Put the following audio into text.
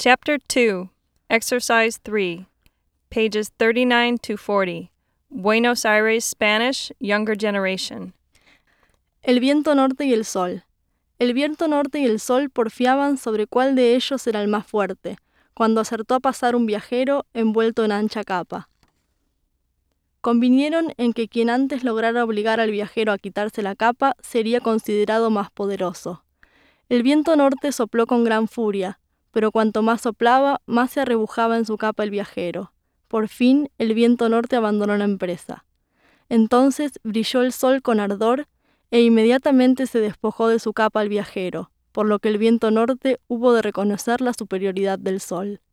Chapter 2, Exercise 3, pages 39 to 40. Buenos Aires Spanish, Younger Generation. El viento norte y el sol. El viento norte y el sol porfiaban sobre cuál de ellos era el más fuerte, cuando acertó a pasar un viajero envuelto en ancha capa. Convinieron en que quien antes lograra obligar al viajero a quitarse la capa sería considerado más poderoso. El viento norte sopló con gran furia, pero cuanto más soplaba, más se arrebujaba en su capa el viajero. Por fin, el viento norte abandonó la empresa. Entonces brilló el sol con ardor e inmediatamente se despojó de su capa el viajero, por lo que el viento norte hubo de reconocer la superioridad del sol.